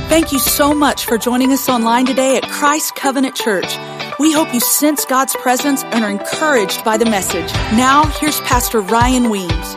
Thank you so much for joining us online today at Christ Covenant Church. We hope you sense God's presence and are encouraged by the message. Now, here's Pastor Ryan Weems.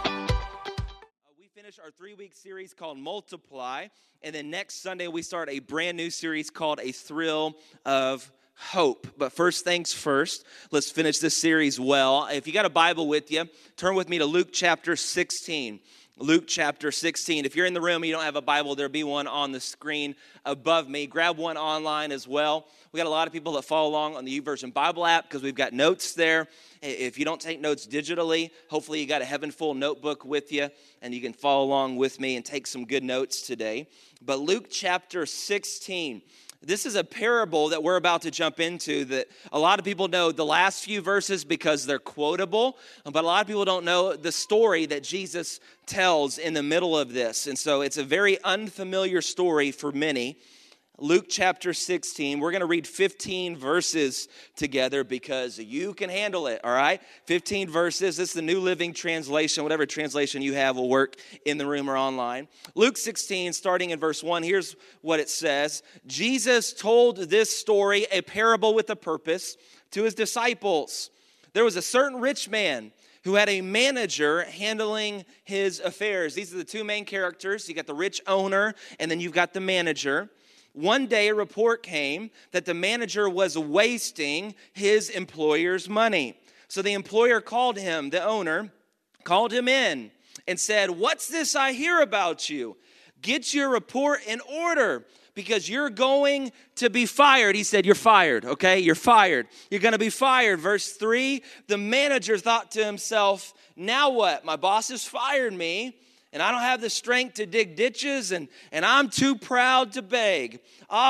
We finish our 3-week series called Multiply, and then next Sunday we start a brand new series called A Thrill of Hope. But first things first, let's finish this series well. If you got a Bible with you, turn with me to Luke chapter 16. Luke chapter 16. If you're in the room and you don't have a Bible, there'll be one on the screen above me. Grab one online as well. We got a lot of people that follow along on the YouVersion Bible app because we've got notes there. If you don't take notes digitally, hopefully you got a Heaven Full notebook with you and you can follow along with me and take some good notes today. But Luke chapter 16. This is a parable that we're about to jump into that a lot of people know the last few verses because they're quotable, but a lot of people don't know the story that Jesus tells in the middle of this. And so it's a very unfamiliar story for many. Luke chapter 16, we're going to read 15 verses together because you can handle it, all right? 15 verses. This is the New Living Translation. Whatever translation you have will work in the room or online. Luke 16, starting in verse 1, here's what it says. Jesus told this story, a parable with a purpose, to his disciples. There was a certain rich man who had a manager handling his affairs. These are the two main characters. You got the rich owner, and then you've got the manager. One day, a report came that the manager was wasting his employer's money. So the employer called him, the owner, called him in and said, "What's this I hear about you? Get your report in order because you're going to be fired." He said, "You're fired, okay? You're fired. You're going to be fired." Verse 3, the manager thought to himself, "Now what? My boss has fired me. And I don't have the strength to dig ditches, and I'm too proud to beg.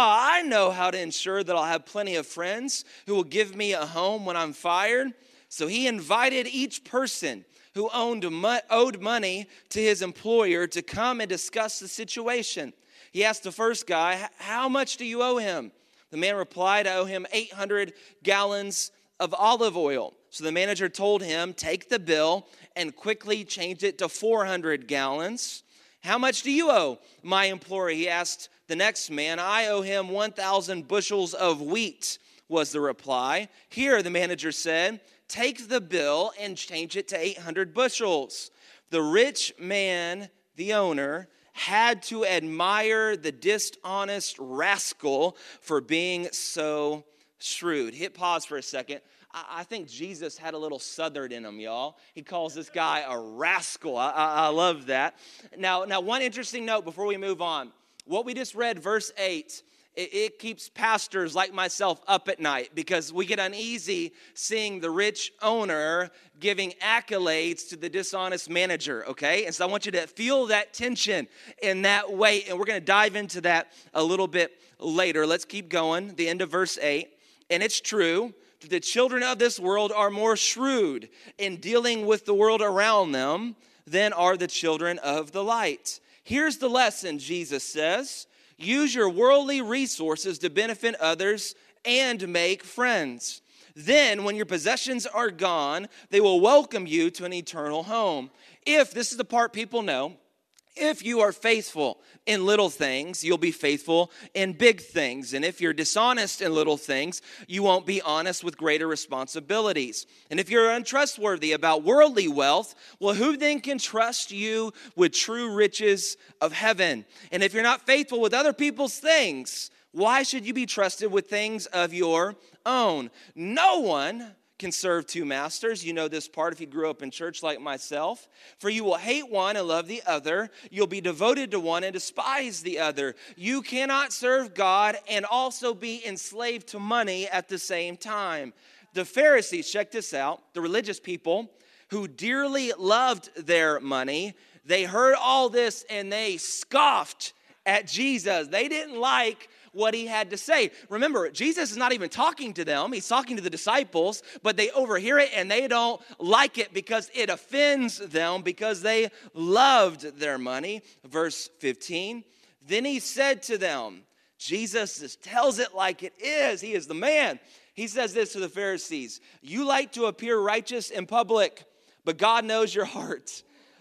I know how to ensure that I'll have plenty of friends who will give me a home when I'm fired." So he invited each person who owed money to his employer to come and discuss the situation. He asked the first guy, "How much do you owe him?" The man replied, "I owe him 800 gallons of olive oil." So the manager told him, "Take the bill and quickly change it to 400 gallons. "How much do you owe my employer?" he asked the next man. "I owe him 1,000 bushels of wheat," was the reply. "Here," the manager said, "take the bill and change it to 800 bushels. The rich man, the owner, had to admire the dishonest rascal for being so shrewd. Hit pause for a second. I think Jesus had a little Southern in him, y'all. He calls this guy a rascal. I love that. Now, one interesting note before we move on. What we just read, verse 8, it keeps pastors like myself up at night because we get uneasy seeing the rich owner giving accolades to the dishonest manager, okay? And so I want you to feel that tension in that way, and we're going to dive into that a little bit later. Let's keep going. The end of verse 8. "And it's true that the children of this world are more shrewd in dealing with the world around them than are the children of the light. Here's the lesson," Jesus says. "Use your worldly resources to benefit others and make friends. Then, when your possessions are gone, they will welcome you to an eternal home. If," this is the part people know, "if you are faithful in little things, you'll be faithful in big things. And if you're dishonest in little things, you won't be honest with greater responsibilities. And if you're untrustworthy about worldly wealth, well, who then can trust you with true riches of heaven? And if you're not faithful with other people's things, why should you be trusted with things of your own? No one can serve two masters." You know this part if you grew up in church like myself. "For you will hate one and love the other. You'll be devoted to one and despise the other. You cannot serve God and also be enslaved to money at the same time." The Pharisees, check this out, the religious people who dearly loved their money, they heard all this and they scoffed at Jesus. They didn't like what he had to say. Remember, Jesus is not even talking to them. He's talking to the disciples, but they overhear it and they don't like it because it offends them because they loved their money. Verse 15, "Then he said to them," Jesus just tells it like it is. He is the man. He says this to the Pharisees, "You like to appear righteous in public, but God knows your heart.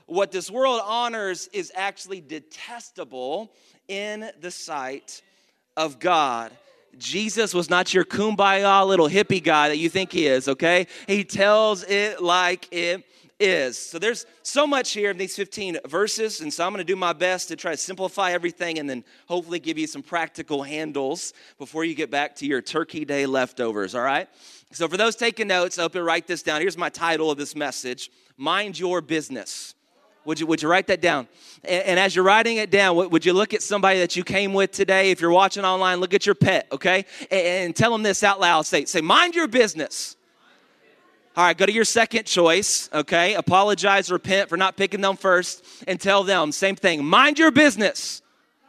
what this world honors is actually detestable in the sight of God. Jesus was not your kumbaya little hippie guy that you think he is, okay? He tells it like it is. So there's so much here in these 15 verses, and so I'm going to do my best to try to simplify everything and then hopefully give you some practical handles before you get back to your Turkey Day leftovers, all right? So for those taking notes, I hope you'll write this down. Here's my title of this message, Mind Your Business. Would you write that down? And as you're writing it down, would you look at somebody that you came with today? If you're watching online, look at your pet, okay? And tell them this out loud. Say, mind your business. All right, go to your second choice, okay? Apologize, repent for not picking them first, and tell them, same thing. Mind your business.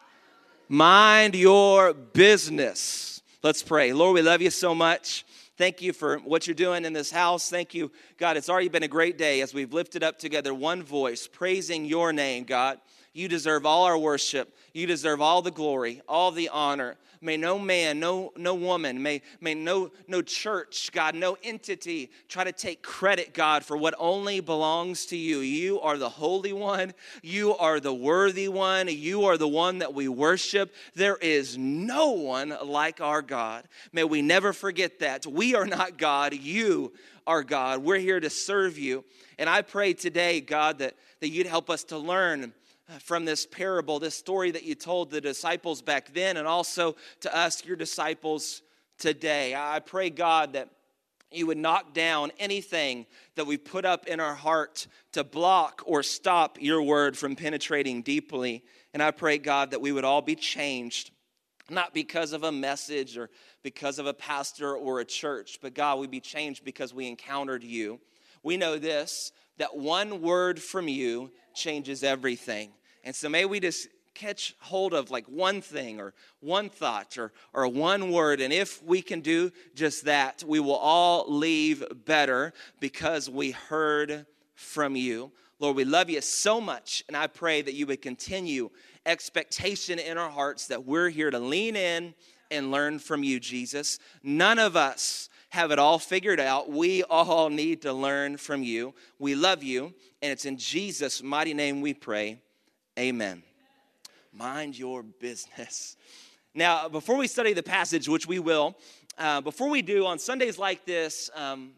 Mind your business. Let's pray. Lord, we love you so much. Thank you for what you're doing in this house. Thank you, God. It's already been a great day as we've lifted up together one voice, praising your name, God. You deserve all our worship. You deserve all the glory, all the honor. May no man, no woman, may no church, God, no entity try to take credit, God, for what only belongs to you. You are the Holy One. You are the worthy one. You are the one that we worship. There is no one like our God. May we never forget that. We are not God. You are God. We're here to serve you. And I pray today, God, that you'd help us to learn from this parable, this story that you told the disciples back then, and also to us, your disciples today. I pray, God, that you would knock down anything that we put up in our heart to block or stop your word from penetrating deeply. And I pray, God, that we would all be changed, not because of a message or because of a pastor or a church, but God, we'd be changed because we encountered you. We know this, that one word from you changes everything. And so may we just catch hold of like one thing or one thought or one word. And if we can do just that, we will all leave better because we heard from you. Lord, we love you so much. And I pray that you would continue expectation in our hearts that we're here to lean in and learn from you, Jesus. None of us have it all figured out. We all need to learn from you. We love you, and it's in Jesus' mighty name we pray. Amen. Mind your business. Now, before we study the passage, which we will, before we do, on Sundays like this,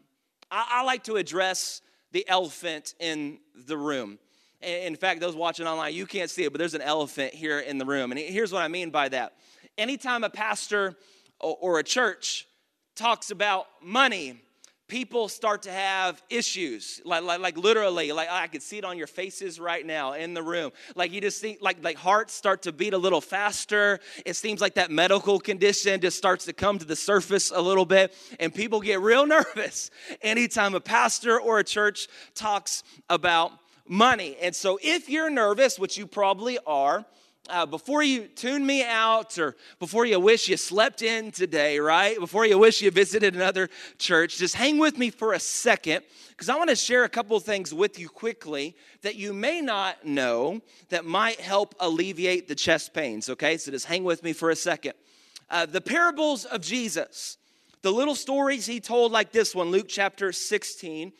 I like to address the elephant in the room. In fact, those watching online, you can't see it, but there's an elephant here in the room. And here's what I mean by that. Anytime a pastor or a church talks about money, people start to have issues, like literally, like I could see it on your faces right now in the room. Like you just think, like hearts start to beat a little faster. It seems like that medical condition just starts to come to the surface a little bit, and people get real nervous anytime a pastor or a church talks about money. And so if you're nervous, which you probably are, before you tune me out or before you wish you slept in today, right? Before you wish you visited another church, just hang with me for a second because I want to share a couple of things with you quickly that you may not know that might help alleviate the chest pains, okay? So just hang with me for a second. The parables of Jesus, the little stories he told like this one, Luke chapter 16,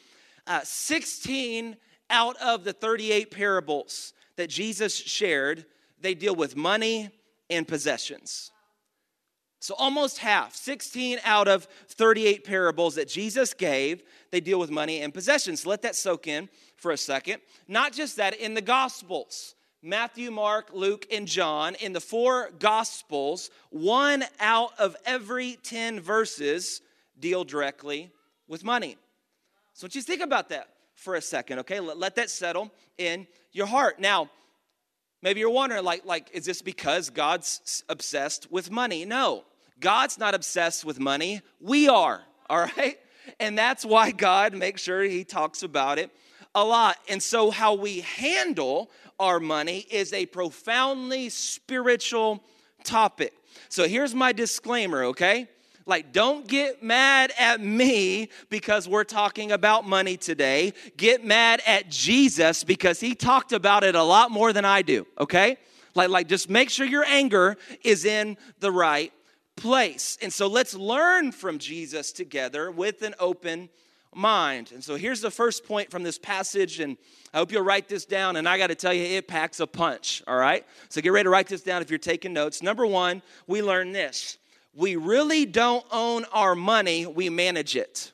16 out of the 38 parables that Jesus shared, they deal with money and possessions. So almost half, 16 out of 38 parables that Jesus gave, they deal with money and possessions. So let that soak in for a second. Not just that, in the Gospels, Matthew, Mark, Luke, and John, in the 4 Gospels, 1 out of every 10 verses deal directly with money. So just think about that for a second, okay? Let that settle in your heart. Now, maybe you're wondering, like, is this because God's obsessed with money? No, God's not obsessed with money. We are, all right? And that's why God makes sure he talks about it a lot. And so how we handle our money is a profoundly spiritual topic. So here's my disclaimer, okay? Like, don't get mad at me because we're talking about money today. Get mad at Jesus because he talked about it a lot more than I do, okay? Like just make sure your anger is in the right place. And so let's learn from Jesus together with an open mind. And so here's the first point from this passage, and I hope you'll write this down, and I got to tell you, it packs a punch, all right? So get ready to write this down if you're taking notes. Number one, we learn this. We really don't own our money, we manage it.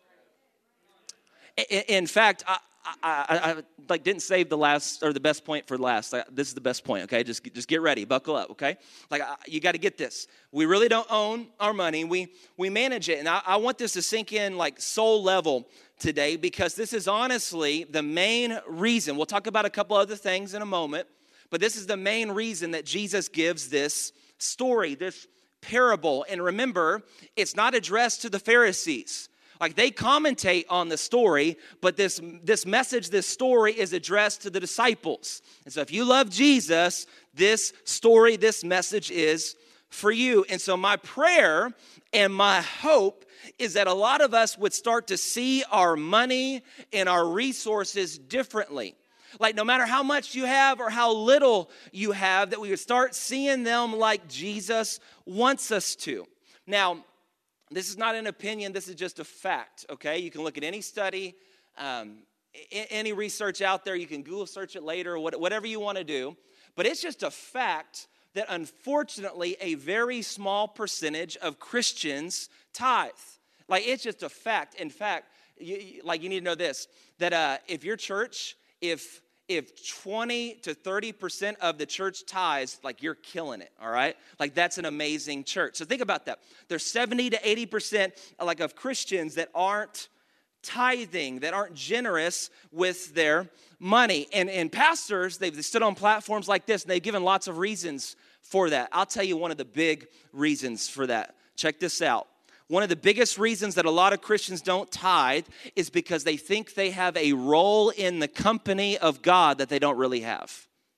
In fact, I didn't save the last or the best point for last. This is the best point, okay? Just get ready, buckle up, okay? You got to get this. We really don't own our money. We manage it. And I want this to sink in like soul level today, because this is honestly the main reason. We'll talk about a couple other things in a moment, but this is the main reason that Jesus gives this story, this parable. And remember, it's not addressed to the Pharisees. Like, they commentate on the story, but this message, this story is addressed to the disciples. And so if you love Jesus, this story, this message is for you. And so my prayer and my hope is that a lot of us would start to see our money and our resources differently. Like, no matter how much you have or how little you have, that we would start seeing them like Jesus wants us to. Now, this is not an opinion, this is just a fact, okay? You can look at any study, any research out there. You can Google search it later, whatever you want to do. But it's just a fact that, unfortunately, a very small percentage of Christians tithe. Like, it's just a fact. In fact, you need to know this, that if your church, if 20 to 30% of the church tithes, like, you're killing it, all right? Like, that's an amazing church. So think about that. There's 70 to 80% like of Christians that aren't tithing, that aren't generous with their money. And pastors, they've stood on platforms like this, and they've given lots of reasons for that. I'll tell you one of the big reasons for that. Check this out. One of the biggest reasons that a lot of Christians don't tithe is because they think they have a role in the company of God that they don't really have.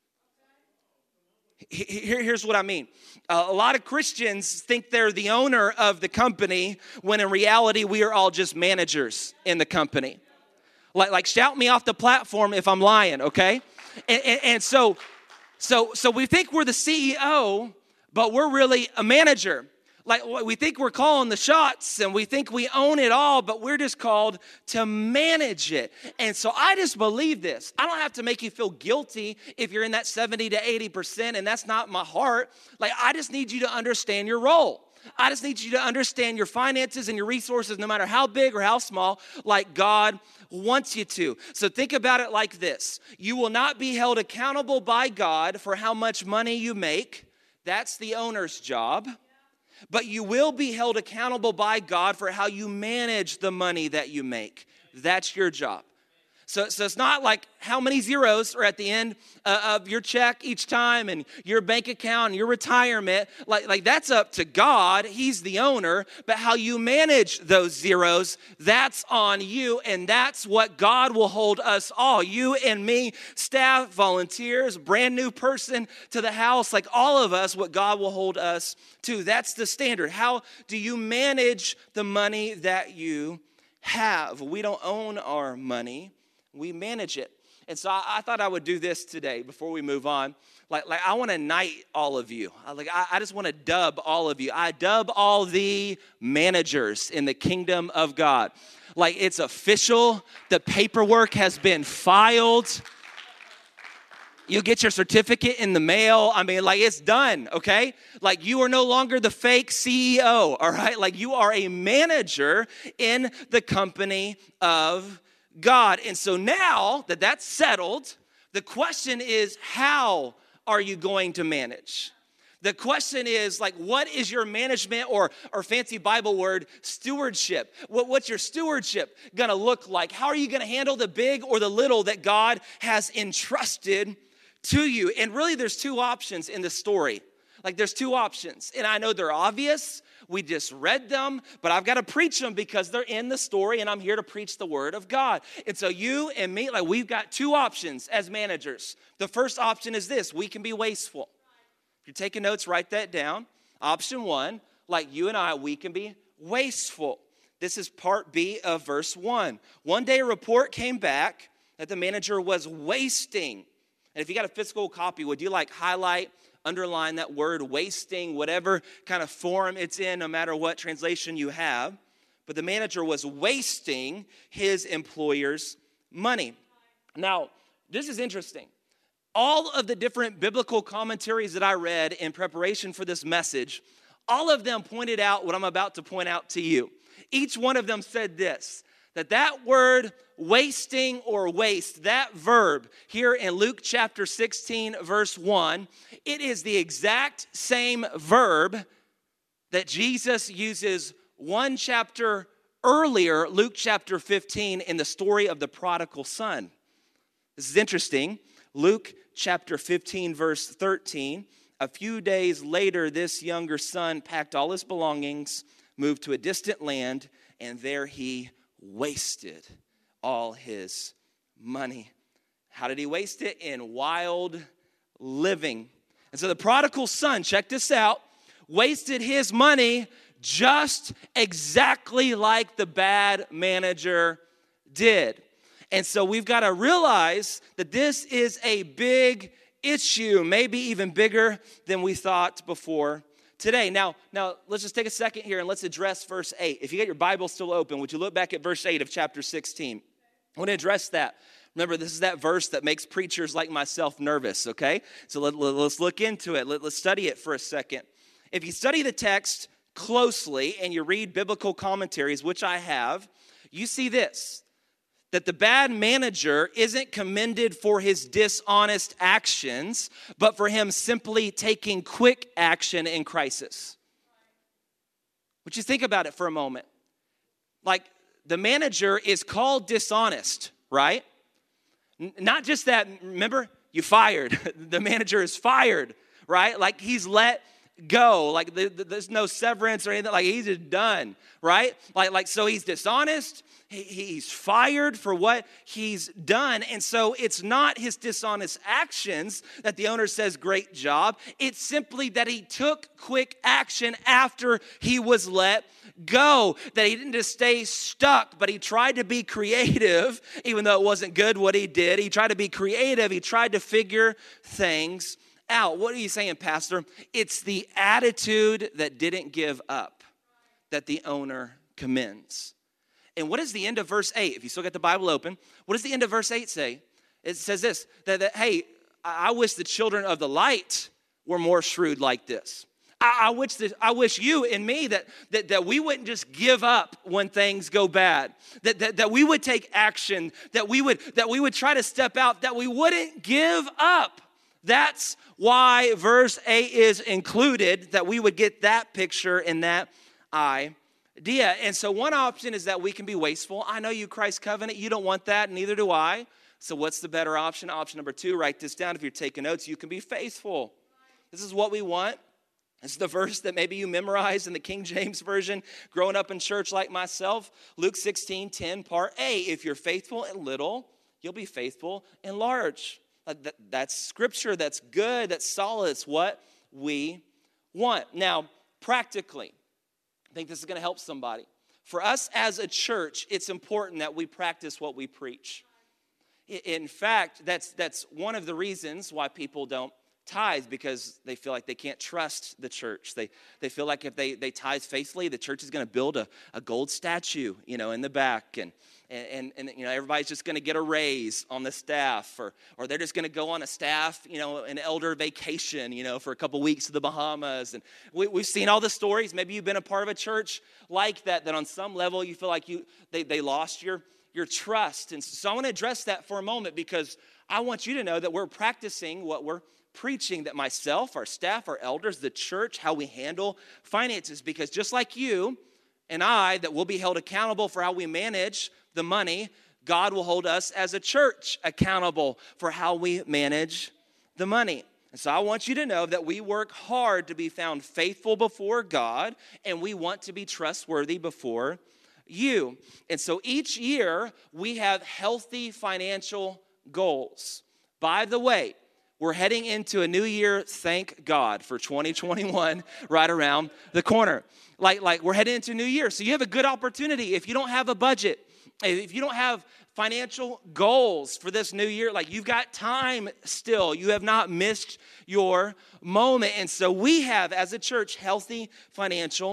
Here's what I mean. A lot of Christians think they're the owner of the company, when in reality we are all just managers in the company. Like shout me off the platform if I'm lying, okay? And so we think we're the CEO, but we're really a manager. Like, we think we're calling the shots, and we think we own it all, but we're just called to manage it. And so I just believe this. I don't have to make you feel guilty if you're in that 70 to 80%, and that's not my heart. Like, I just need you to understand your role. I just need you to understand your finances and your resources, no matter how big or how small, like God wants you to. So think about it like this. You will not be held accountable by God for how much money you make. That's the owner's job. But you will be held accountable by God for how you manage the money that you make. That's your job. So it's not like how many zeros are at the end of your check each time, and your bank account and your retirement. Like that's up to God. He's the owner. But how you manage those zeros, that's on you. And that's what God will hold us all. You and me, staff, volunteers, brand new person to the house, like all of us, what God will hold us to. That's the standard. How do you manage the money that you have? We don't own our money. We manage it. And so I thought I would do this today before we move on. Like I want to knight all of you. I just want to dub all of you. I dub all the managers in the kingdom of God. Like, it's official. The paperwork has been filed. You get your certificate in the mail. I mean, like, it's done, okay? Like, you are no longer the fake CEO, all right? Like, you are a manager in the company of God. And so now that that's settled, the question is, how are you going to manage? The question is, like, what is your management, or fancy Bible word, stewardship? What's your stewardship going to look like? How are you going to handle the big or the little that God has entrusted to you? And really, there's two options in the story. Like, there's two options. And I know they're obvious. We just read them, but I've got to preach them because they're in the story, and I'm here to preach the word of God. And so you and me, like, we've got two options as managers. The first option is this: we can be wasteful. If you're taking notes, write that down. Option one, like you and I, we can be wasteful. This is part B of verse 1. One day a report came back that the manager was wasting. And if you got a physical copy, would you like highlight, underline that word wasting, whatever kind of form it's in, no matter what translation you have? but the manager was wasting his employer's money. Now, this is interesting. All of the different biblical commentaries that I read in preparation for this message, all of them pointed out what I'm about to point out to you. Each one of them said this, that word wasting or waste, that verb here in Luke chapter 16, verse 1, it is the exact same verb that Jesus uses one chapter earlier, Luke chapter 15, in the story of the prodigal son. This is interesting. Luke chapter 15, verse 13, a few days later, this younger son packed all his belongings, moved to a distant land, and there he wasted all his money. How did he waste it? In wild living. And so the prodigal son, check this out, wasted his money just exactly like the bad manager did. And so we've got to realize that this is a big issue, maybe even bigger than we thought before today. Now, let's just take a second here and let's address verse 8. If you got your Bible still open, would you look back at verse 8 of chapter 16? I want to address that. Remember, this is that verse that makes preachers like myself nervous, okay? So let's look into it. Let's study it for a second. If you study the text closely and you read biblical commentaries, which I have, you see this, that the bad manager isn't commended for his dishonest actions, but for him simply taking quick action in crisis. Would you think about it for a moment? Like, the manager is called dishonest, right? Not just that, remember, you fired. The manager is fired, right? Like, he's let go. Like, there's no severance or anything. Like, he's just done, right? Like so he's dishonest. He's fired for what he's done. And so it's not his dishonest actions that the owner says, great job. It's simply that he took quick action after he was let go. That he didn't just stay stuck, but he tried to be creative, even though it wasn't good what he did. He tried to be creative. He tried to figure things out. What are you saying, Pastor? It's the attitude that didn't give up that the owner commends. And what is the end of verse 8? If you still got the Bible open, what does the end of verse 8 say? It says this, that hey, I wish the children of the light were more shrewd like this. I wish you and me that we wouldn't just give up when things go bad. That we would take action, that we would try to step out, that we wouldn't give up. That's why verse 8 is included, that we would get that picture and that idea. And so one option is that we can be wasteful. I know you, Christ Covenant, you don't want that, neither do I. So what's the better option? Option number 2, write this down if you're taking notes. You can be faithful. This is what we want. This is the verse that maybe you memorized in the King James Version growing up in church like myself. Luke 16:10, part A. If you're faithful in little, you'll be faithful in large. That's scripture. That's good. That's solid. It's what we want. Now, practically, I think this is going to help somebody. For us as a church, it's important that we practice what we preach. In fact, that's one of the reasons why people don't tithe, because they feel like they can't trust the church. They feel like if they tithe faithfully, the church is going to build a gold statue, in the back, and everybody's just going to get a raise on the staff, or they're just going to go on a staff, an elder vacation, for a couple weeks to the Bahamas. And we've seen all the stories. Maybe you've been a part of a church like that on some level you feel like they lost your trust. And so I want to address that for a moment, because I want you to know that we're practicing what we're preaching, that myself, our staff, our elders, the church, how we handle finances. Because just like you and I, that we'll be held accountable for how we manage the money, God will hold us as a church accountable for how we manage the money. And so I want you to know that we work hard to be found faithful before God, and we want to be trustworthy before you. And so each year we have healthy financial goals. By the way, we're heading into a new year, thank God, for 2021 right around the corner. Like we're heading into a new year. So you have a good opportunity. If you don't have a budget, if you don't have financial goals for this new year, like you've got time still. You have not missed your moment. And so we have, as a church, healthy financial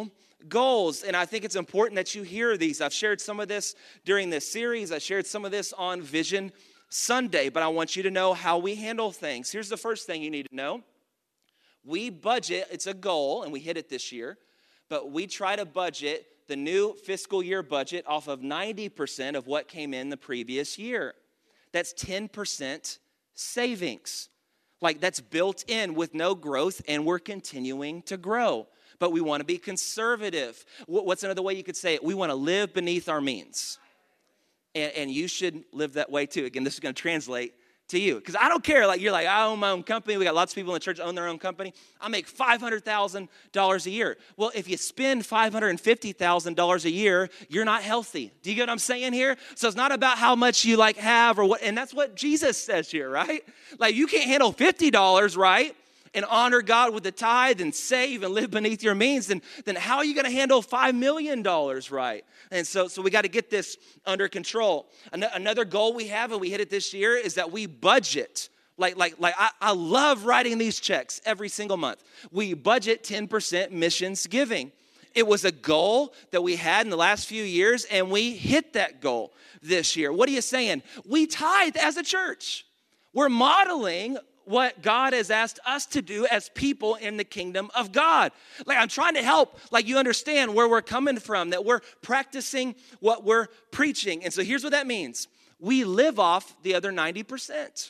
goals. And I think it's important that you hear these. I've shared some of this during this series. I shared some of this on Vision Sunday, but I want you to know how we handle things. Here's the first thing you need to know. We budget, it's a goal, and we hit it this year, but we try to budget the new fiscal year budget off of 90% of what came in the previous year. That's 10% savings. Like that's built in with no growth, and we're continuing to grow. But we want to be conservative. What's another way you could say it? We want to live beneath our means. And you should live that way too. Again, this is going to translate to you. Because I don't care. Like you're like, I own my own company. We got lots of people in the church own their own company. I make $500,000 a year. Well, if you spend $550,000 a year, you're not healthy. Do you get what I'm saying here? So it's not about how much you like have or what. And that's what Jesus says here, right? Like you can't handle $50, right? And honor God with the tithe and save and live beneath your means, then how are you going to handle $5 million, right? And so we got to get this under control. Another goal we have, and we hit it this year, is that we budget. I love writing these checks every single month. We budget 10% missions giving. It was a goal that we had in the last few years, and we hit that goal this year. What are you saying? We tithe as a church. We're modeling what God has asked us to do as people in the kingdom of God. Like I'm trying to help, like you understand where we're coming from, that we're practicing what we're preaching. And so here's what that means. We live off the other 90%.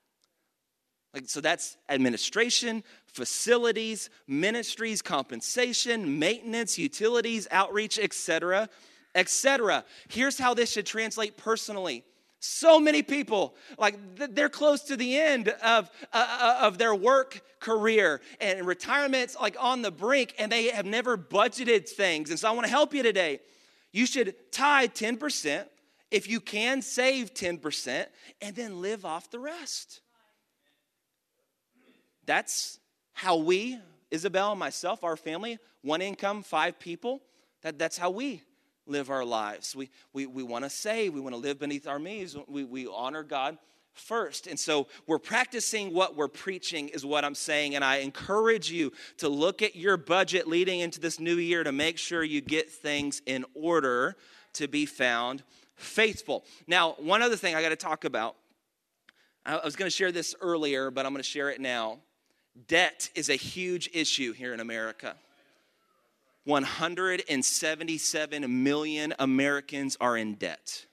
Like, so that's administration, facilities, ministries, compensation, maintenance, utilities, outreach, etc., etc. Here's how this should translate personally. So many people, like they're close to the end of their work career, and retirement's like on the brink, and they have never budgeted things. And so I want to help you today. You should tithe 10%. If you can, save 10%, and then live off the rest. That's how we, Isabel and myself, our family, one income, 5 people, that's how we live our lives. We want to save. We want to live beneath our means. We honor God first. And so we're practicing what we're preaching is what I'm saying. And I encourage you to look at your budget leading into this new year to make sure you get things in order to be found faithful. Now, one other thing I got to talk about. I was going to share this earlier, but I'm going to share it now. Debt is a huge issue here in America. 177 million Americans are in debt.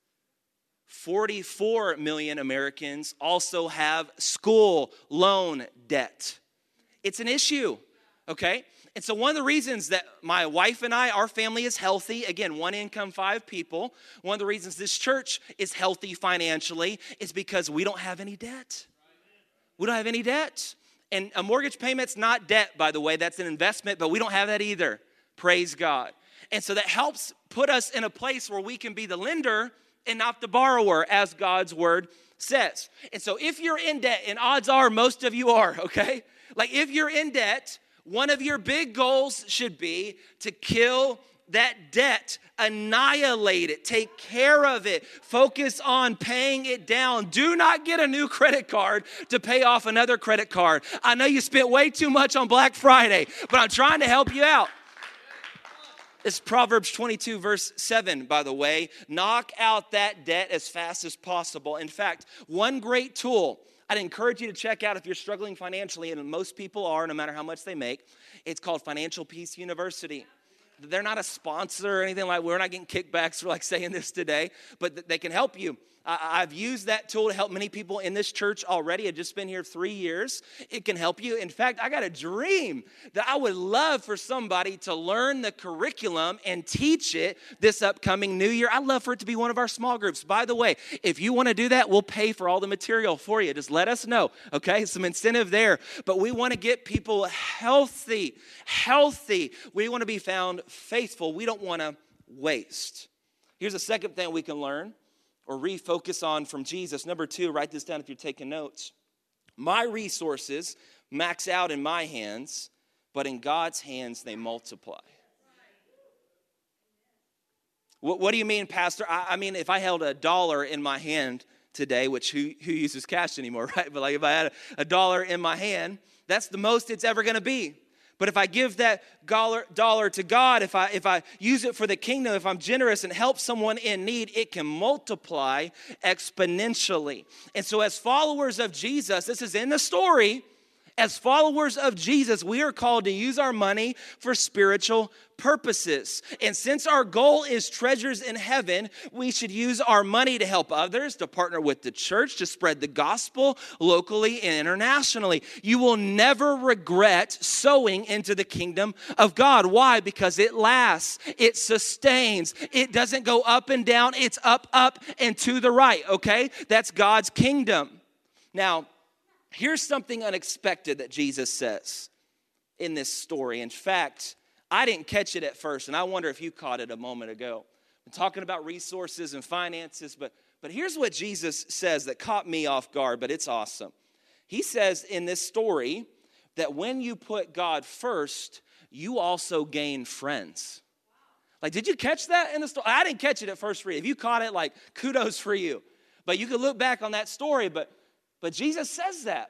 44 million Americans also have school loan debt. It's an issue, okay? And so one of the reasons that my wife and I, our family is healthy, again, one income, 5 people, one of the reasons this church is healthy financially is because we don't have any debt. We don't have any debt. And a mortgage payment's not debt, by the way. That's an investment, but we don't have that either. Praise God. And so that helps put us in a place where we can be the lender and not the borrower, as God's word says. And so if you're in debt, and odds are most of you are, okay? Like if you're in debt, one of your big goals should be to kill that debt, annihilate it, take care of it, focus on paying it down. Do not get a new credit card to pay off another credit card. I know you spent way too much on Black Friday, but I'm trying to help you out. It's Proverbs 22, verse 7, by the way. Knock out that debt as fast as possible. In fact, one great tool I'd encourage you to check out if you're struggling financially, and most people are, no matter how much they make. It's called Financial Peace University. They're not a sponsor or anything like. We're not getting kickbacks for like saying this today, but they can help you. I've used that tool to help many people in this church already. I've just been here 3 years. It can help you. In fact, I got a dream that I would love for somebody to learn the curriculum and teach it this upcoming new year. I'd love for it to be one of our small groups. By the way, if you want to do that, we'll pay for all the material for you. Just let us know, okay? Some incentive there. But we want to get people healthy. We want to be found faithful. We don't want to waste. Here's a second thing we can learn or refocus on from Jesus. Number 2, write this down if you're taking notes. My resources max out in my hands, but in God's hands they multiply. What do you mean, Pastor? I mean, if I held $1 in my hand today, which who uses cash anymore, right? But like if I had $1 in my hand, that's the most it's ever going to be. But if I give that dollar to God, if I use it for the kingdom, if I'm generous and help someone in need, it can multiply exponentially. And so as followers of Jesus, this is in the story, as followers of Jesus, we are called to use our money for spiritual purposes. And since our goal is treasures in heaven, we should use our money to help others, to partner with the church, to spread the gospel locally and internationally. You will never regret sowing into the kingdom of God. Why? Because it lasts, it sustains, it doesn't go up and down, it's up, and to the right, okay? That's God's kingdom. Now, here's something unexpected that Jesus says in this story. In fact, I didn't catch it at first, and I wonder if you caught it a moment ago. I'm talking about resources and finances, but here's what Jesus says that caught me off guard, but it's awesome. He says in this story that when you put God first, you also gain friends. Like, did you catch that in the story? I didn't catch it at first read. If you caught it, like, kudos for you. But you can look back on that story, but Jesus says that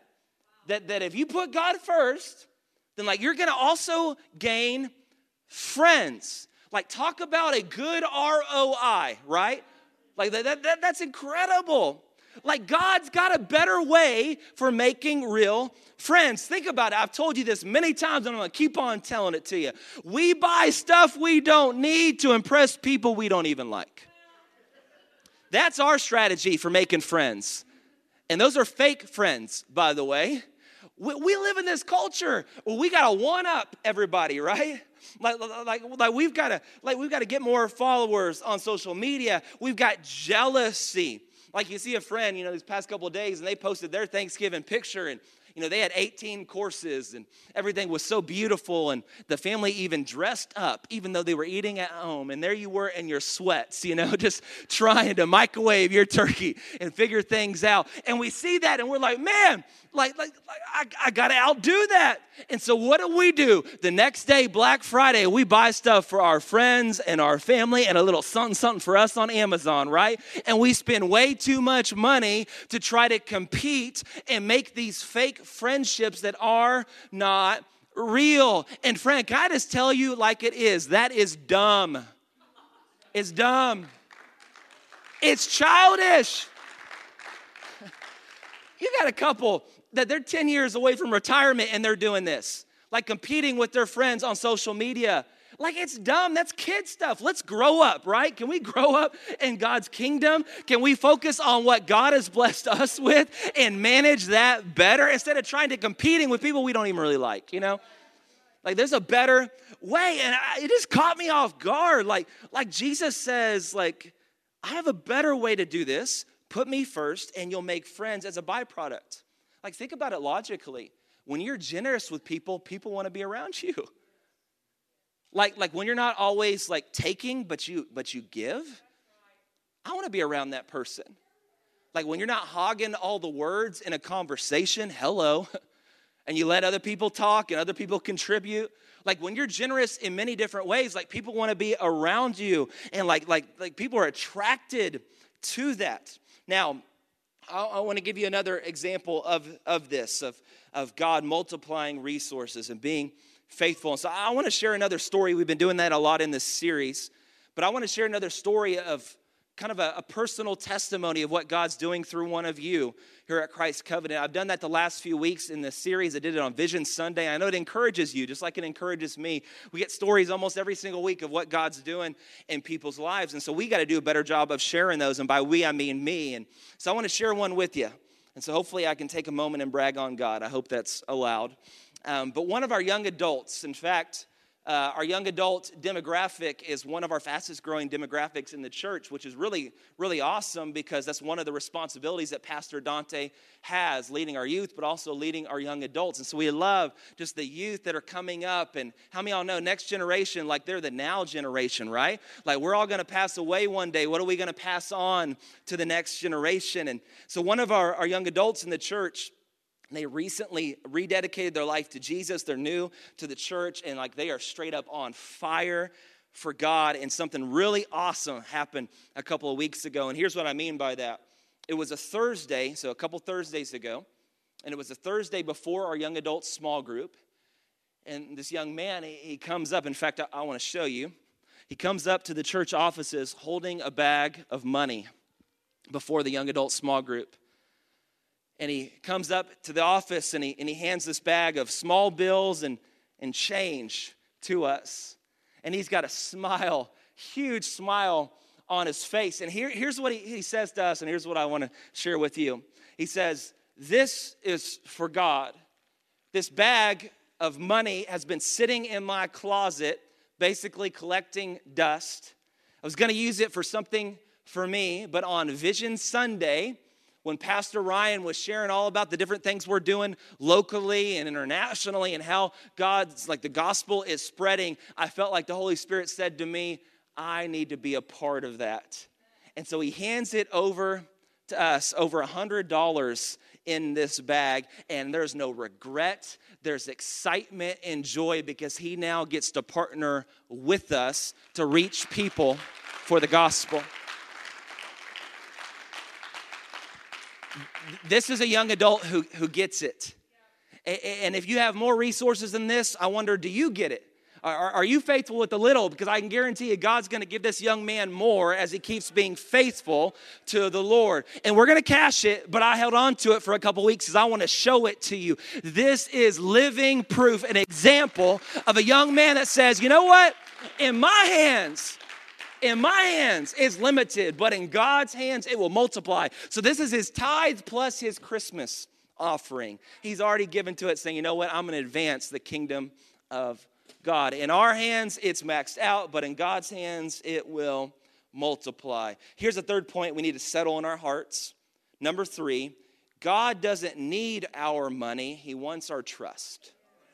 if you put God first, then like you're going to also gain friends. Like, talk about a good ROI, right? Like that's incredible. Like, God's got a better way for making real friends. Think about it. I've told you this many times, and I'm going to keep on telling it to you. We buy stuff we don't need to impress people we don't even like. That's our strategy for making friends. And those are fake friends, by the way. We live in this culture where we got to one-up everybody, right? Like we've got to get more followers on social media. We've got jealousy. Like, you see a friend, these past couple of days, and they posted their Thanksgiving picture, and they had 18 courses, and everything was so beautiful, and the family even dressed up, even though they were eating at home, and there you were in your sweats, just trying to microwave your turkey and figure things out. And we see that, and we're like, man, I got to outdo that. And so what do? The next day, Black Friday, we buy stuff for our friends and our family and a little something for us on Amazon, right? And we spend way too much money to try to compete and make these fake friendships that are not real. And friend, can I just tell you like it is? That is dumb. It's dumb. It's childish. You got a couple that they're 10 years away from retirement and they're doing this, like competing with their friends on social media. Like, it's dumb. That's kid stuff. Let's grow up, right? Can we grow up in God's kingdom? Can we focus on what God has blessed us with and manage that better instead of trying to competing with people we don't even really like, Like, there's a better way, and it just caught me off guard. Like Jesus says, like, I have a better way to do this. Put me first, and you'll make friends as a byproduct. Like, think about it logically. When you're generous with people, people want to be around you. Like when you're not always like taking, but you give. I want to be around that person. Like when you're not hogging all the words in a conversation, hello, and you let other people talk and other people contribute. Like when you're generous in many different ways, like people want to be around you, and like people are attracted to that. Now, I want to give you another example of this, of God multiplying resources and being faithful. And so I want to share another story. We've been doing that a lot in this series, but I want to share another story of kind of a personal testimony of what God's doing through one of you here at Christ Covenant. I've done that the last few weeks in this series. I did it on Vision Sunday. I know it encourages you, just like it encourages me. We get stories almost every single week of what God's doing in people's lives, and so we got to do a better job of sharing those, and by we, I mean me. And so I want to share one with you, and so hopefully I can take a moment and brag on God. I hope that's allowed. But one of our young adults, in fact, our young adult demographic is one of our fastest growing demographics in the church, which is really, really awesome because that's one of the responsibilities that Pastor Dante has, leading our youth, but also leading our young adults. And so we love just the youth that are coming up. And how many of y'all know next generation, like they're the now generation, right? Like we're all going to pass away one day. What are we going to pass on to the next generation? And so one of our young adults in the church, they recently rededicated their life to Jesus. They're new to the church, and like they are straight up on fire for God. And something really awesome happened a couple of weeks ago. And here's what I mean by that. It was a Thursday, so a couple Thursdays ago, and it was a Thursday before our young adult small group. And this young man, he comes up. In fact, I want to show you. He comes up to the church offices holding a bag of money before the young adult small group. And he comes up to the office and he hands this bag of small bills and change to us. And he's got a smile, huge smile on his face. And here's what he says to us, and here's what I want to share with you. He says, "This is for God. This bag of money has been sitting in my closet, basically collecting dust. I was going to use it for something for me, but on Vision Sunday, when Pastor Ryan was sharing all about the different things we're doing locally and internationally and how the gospel is spreading, I felt like the Holy Spirit said to me, I need to be a part of that." And so he hands it over to us, over $100 in this bag, and there's no regret. There's excitement and joy because he now gets to partner with us to reach people for the gospel. This is a young adult who gets it. And if you have more resources than this, I wonder, do you get it? Are you faithful with the little? Because I can guarantee you God's going to give this young man more as he keeps being faithful to the Lord. And we're going to cash it, but I held on to it for a couple weeks because I want to show it to you. This is living proof, an example of a young man that says, you know what? In my hands, it's limited, but in God's hands, it will multiply. So this is his tithe plus his Christmas offering. He's already given to it saying, you know what? I'm going to advance the kingdom of God. In our hands, it's maxed out, but in God's hands, it will multiply. Here's a third point we need to settle in our hearts. Number 3, God doesn't need our money. He wants our trust.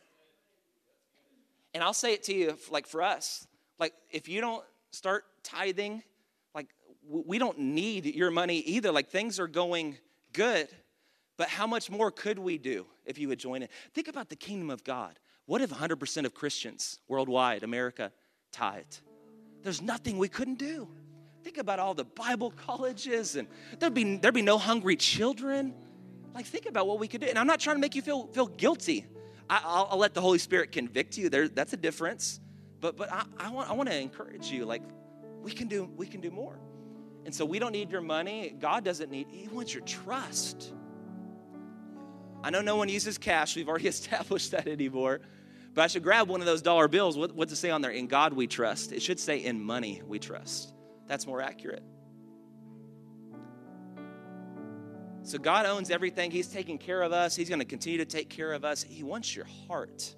And I'll say it to you, like for us, like if you don't start tithing, like we don't need your money either. Like things are going good, but how much more could we do if you would join in? Think about the kingdom of God. What if 100% of Christians worldwide, America, tithed? There's nothing we couldn't do. Think about all the Bible colleges, and there'd be no hungry children. Like think about what we could do. And I'm not trying to make you feel guilty. I'll let the Holy Spirit convict you. That's a difference. But I want to encourage you. Like we can do more. And so we don't need your money. God doesn't need. He wants your trust. I know no one uses cash. We've already established that anymore. But I should grab one of those dollar bills. What's it say on there? In God we trust. It should say in money we trust. That's more accurate. So God owns everything. He's taking care of us. He's going to continue to take care of us. He wants your heart.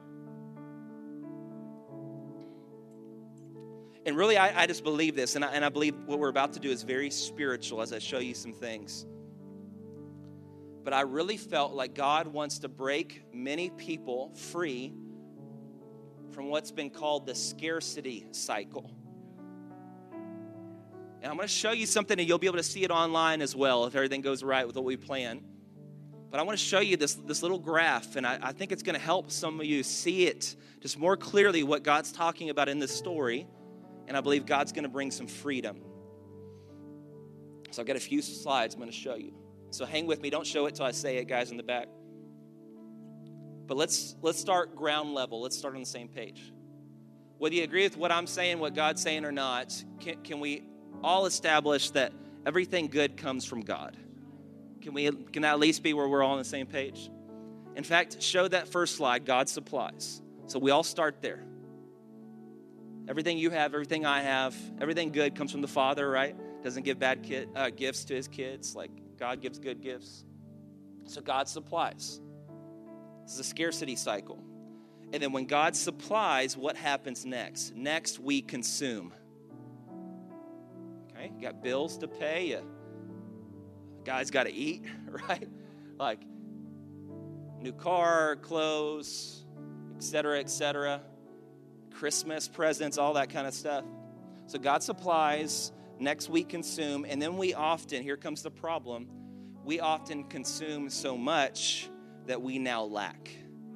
And really, I just believe this. And I believe what we're about to do is very spiritual as I show you some things. But I really felt like God wants to break many people free from what's been called the scarcity cycle. And I'm going to show you something, and you'll be able to see it online as well if everything goes right with what we plan. But I want to show you this little graph, and I think it's going to help some of you see it just more clearly what God's talking about in this story. And I believe God's going to bring some freedom. So I've got a few slides I'm going to show you. So hang with me. Don't show it till I say it, guys in the back. But let's start ground level. Let's start on the same page. Whether you agree with what I'm saying, what God's saying or not, can we all establish that everything good comes from God? Can that at least be where we're all on the same page? In fact, show that first slide, God supplies. So we all start there. Everything you have, everything I have, everything good comes from the Father, right? Doesn't give bad gifts to his kids. Like God gives good gifts. So God supplies. This is a scarcity cycle. And then when God supplies, what happens next? Next, we consume. Okay, you got bills to pay. A guy's got to eat, right? Like new car, clothes, etc., Christmas presents, all that kind of stuff. So God supplies. Next we consume, and then we often, here comes the problem, we often consume so much that we now lack.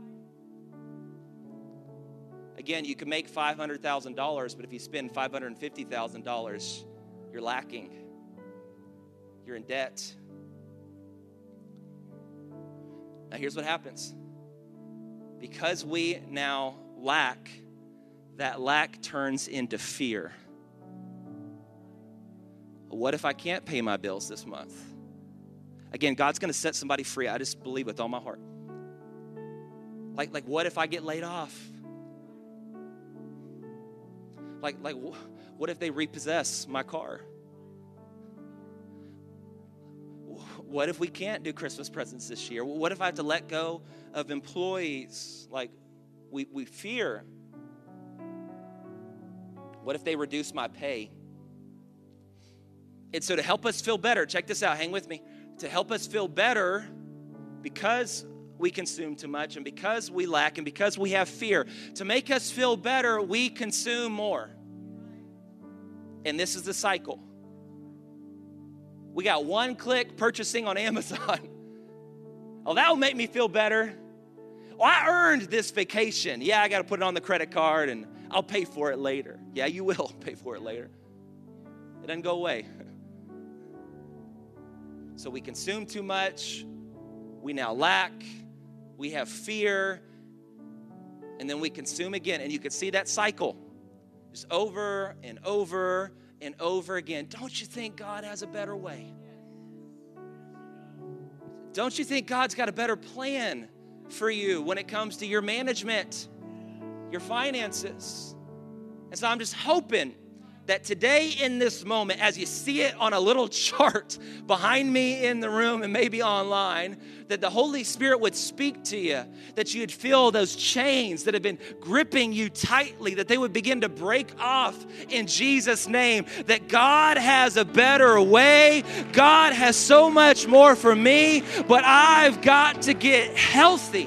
Again, you can make $500,000, but if you spend $550,000, you're lacking. You're in debt. Now here's what happens. because we now lack, that lack turns into fear. What if I can't pay my bills this month? Again, God's going to set somebody free. I just believe with all my heart. Like what if I get laid off? Like what if they repossess my car? What if we can't do Christmas presents this year? What if I have to let go of employees? Like we fear. What if they reduce my pay? And so to help us feel better, check this out, hang with me. To help us feel better because we consume too much and because we lack and because we have fear, to make us feel better, we consume more. And this is the cycle. We got one-click purchasing on Amazon. Oh, that will make me feel better. Oh, I earned this vacation. Yeah, I got to put it on the credit card and I'll pay for it later. Yeah, you will pay for it later. It doesn't go away. So we consume too much. We now lack. We have fear. And then we consume again. And you can see that cycle. Just over and over and over again. Don't you think God has a better way? Don't you think God's got a better plan for you when it comes to your management, your finances? And so I'm just hoping that today in this moment, as you see it on a little chart behind me in the room and maybe online, that the Holy Spirit would speak to you, that you'd feel those chains that have been gripping you tightly, that they would begin to break off in Jesus' name, that God has a better way. God has so much more for me, but I've got to get healthy.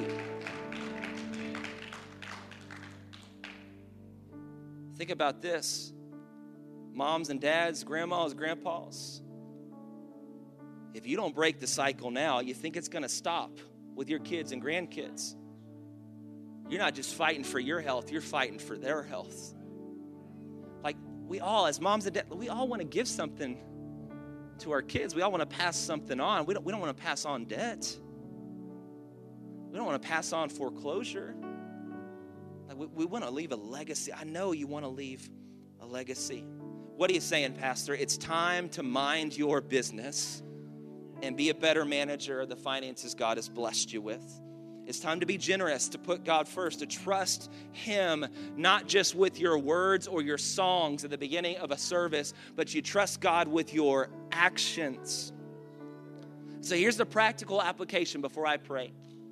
Think about this. Moms and dads, grandmas, grandpas. If you don't break the cycle now, you think it's going to stop with your kids and grandkids. You're not just fighting for your health, you're fighting for their health. Like we all, as moms and dads, we all want to give something to our kids. We all want to pass something on. We don't want to pass on debt. We don't want to pass on foreclosure. Like we want to leave a legacy. I know you want to leave a legacy. What are you saying, Pastor? It's time to mind your business and be a better manager of the finances God has blessed you with. It's time to be generous, to put God first, to trust Him, not just with your words or your songs at the beginning of a service, but you trust God with your actions. So here's the practical application before I pray.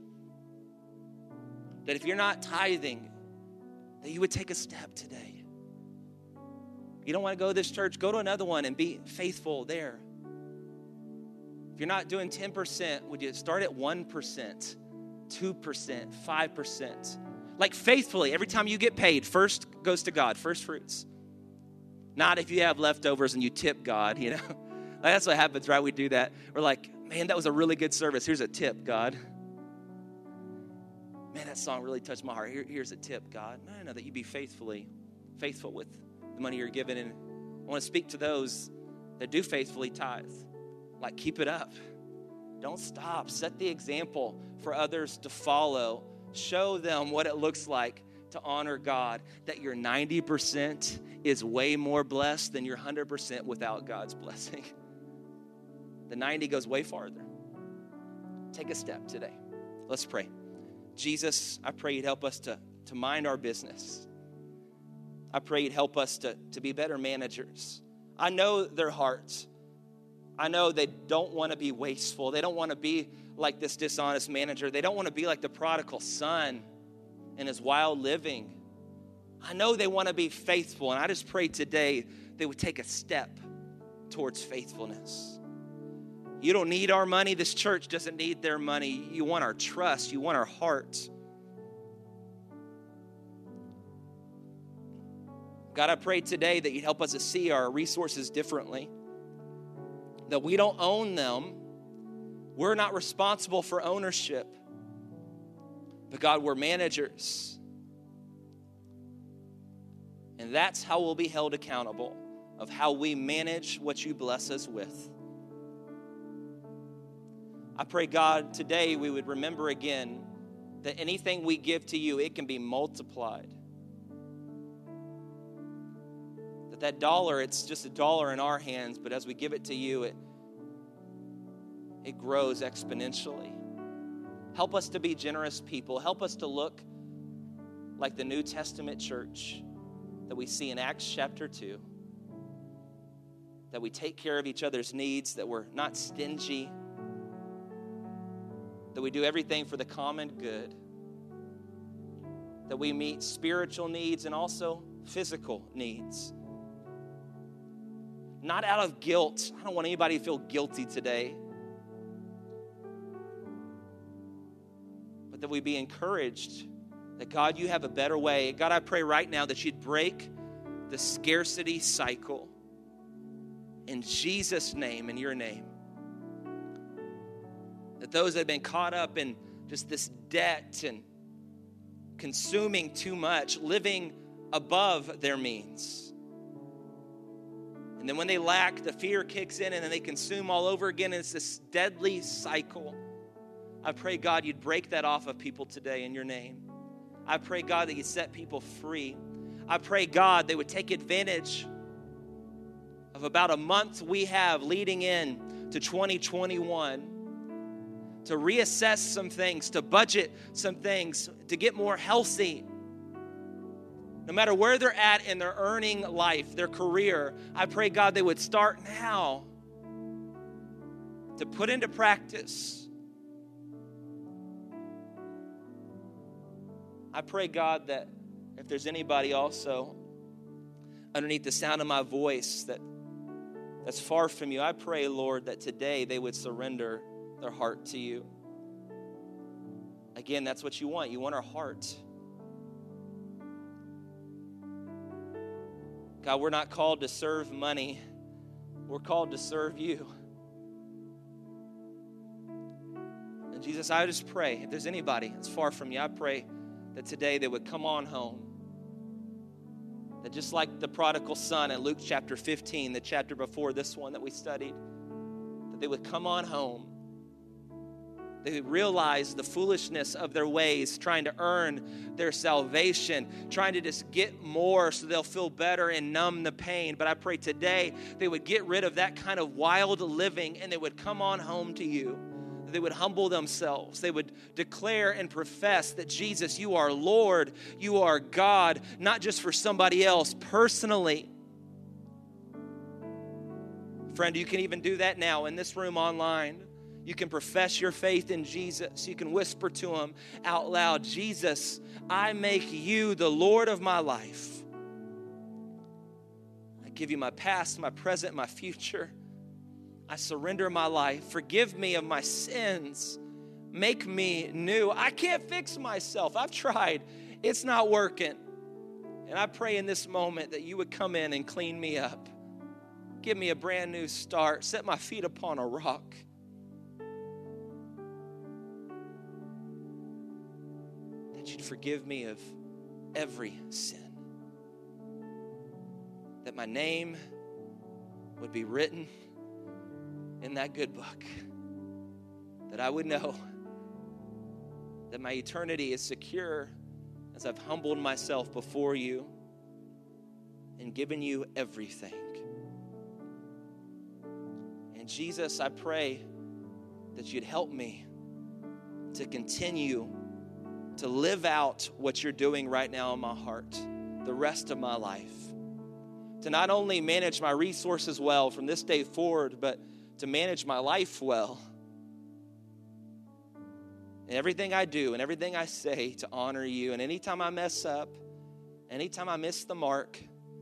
That if you're not tithing, that you would take a step today. You don't want to go to this church, go to another one and be faithful there. If you're not doing 10%, would you start at 1%, 2%, 5%? Like faithfully, every time you get paid, first goes to God, first fruits. Not if you have leftovers and you tip God, you know. Like that's what happens, right? We do that. We're like, man, that was a really good service. Here's a tip, God. Man, that song really touched my heart. Here's a tip, God. No, that you be faithful with the money you're given. And I want to speak to those that do faithfully tithe. Like, keep it up. Don't stop. Set the example for others to follow. Show them what it looks like to honor God, that your 90% is way more blessed than your 100% without God's blessing. The 90 goes way farther. Take a step today. Let's pray. Jesus, I pray you'd help us to mind our business. I pray you'd help us to be better managers. I know their hearts. I know they don't want to be wasteful. They don't want to be like this dishonest manager. They don't want to be like the prodigal son in his wild living. I know they want to be faithful, and I just pray today they would take a step towards faithfulness. You don't need our money. This church doesn't need their money. You want our trust. You want our heart. God, I pray today that you'd help us to see our resources differently, that we don't own them. We're not responsible for ownership. But God, we're managers. And that's how we'll be held accountable, of how we manage what you bless us with. I pray, God, today we would remember again that anything we give to you, it can be multiplied. That dollar, it's just a dollar in our hands, but as we give it to you, it grows exponentially. Help us to be generous people. Help us to look like the New Testament church that we see in Acts chapter 2. That we take care of each other's needs, that we're not stingy, that we do everything for the common good, that we meet spiritual needs and also physical needs. Not out of guilt. I don't want anybody to feel guilty today. But that we be encouraged that, God, you have a better way. God, I pray right now that you'd break the scarcity cycle. In Jesus' name, in your name. That those that have been caught up in just this debt and consuming too much, living above their means. And then when they lack, the fear kicks in and then they consume all over again. And it's this deadly cycle. I pray, God, you'd break that off of people today in your name. I pray, God, that you'd set people free. I pray, God, they would take advantage of about a month we have leading in to 2021 to reassess some things, to budget some things, to get more healthy. No matter where they're at in their earning life, their career, I pray, God, they would start now to put into practice. I pray, God, that if there's anybody also underneath the sound of my voice that's far from you, I pray, Lord, that today they would surrender their heart to you. Again, that's what you want. You want our heart. God, we're not called to serve money. We're called to serve you. And Jesus, I just pray, if there's anybody that's far from you, I pray that today they would come on home. That just like the prodigal son in Luke chapter 15, the chapter before this one that we studied, that they would come on home. They would realize the foolishness of their ways, trying to earn their salvation, trying to just get more so they'll feel better and numb the pain. But I pray today they would get rid of that kind of wild living and they would come on home to you. They would humble themselves. They would declare and profess that, Jesus, you are Lord, you are God, not just for somebody else, personally. Friend, you can even do that now in this room online. You can profess your faith in Jesus. You can whisper to him out loud, Jesus, I make you the Lord of my life. I give you my past, my present, my future. I surrender my life. Forgive me of my sins. Make me new. I can't fix myself. I've tried. It's not working. And I pray in this moment that you would come in and clean me up. Give me a brand new start. Set my feet upon a rock. You'd forgive me of every sin. That my name would be written in that good book. That I would know that my eternity is secure as I've humbled myself before you and given you everything. And Jesus, I pray that you'd help me to continue to live out what you're doing right now in my heart the rest of my life. To not only manage my resources well from this day forward, but to manage my life well. And everything I do and everything I say to honor you. And anytime I mess up, anytime I miss the mark,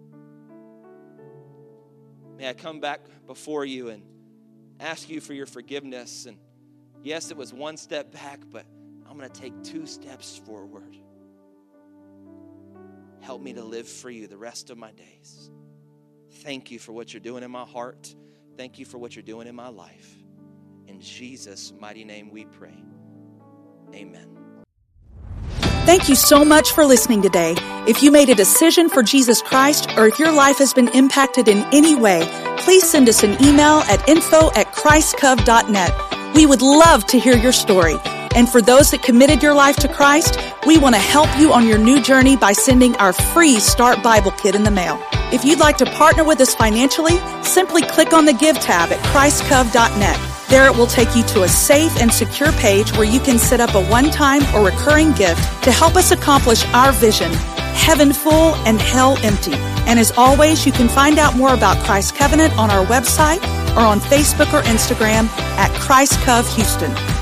may I come back before you and ask you for your forgiveness. And yes, it was one step back, but I'm going to take 2 steps forward. Help me to live for you the rest of my days. Thank you for what you're doing in my heart. Thank you for what you're doing in my life. In Jesus' mighty name we pray. Amen. Thank you so much for listening today. If you made a decision for Jesus Christ, or if your life has been impacted in any way, please send us an email at info@christcov.net. We would love to hear your story. And for those that committed your life to Christ, we want to help you on your new journey by sending our free Start Bible Kit in the mail. If you'd like to partner with us financially, simply click on the Give tab at ChristCov.net. There it will take you to a safe and secure page where you can set up a one-time or recurring gift to help us accomplish our vision, heaven full and hell empty. And as always, you can find out more about Christ Covenant on our website or on Facebook or Instagram at Christ Cov Houston.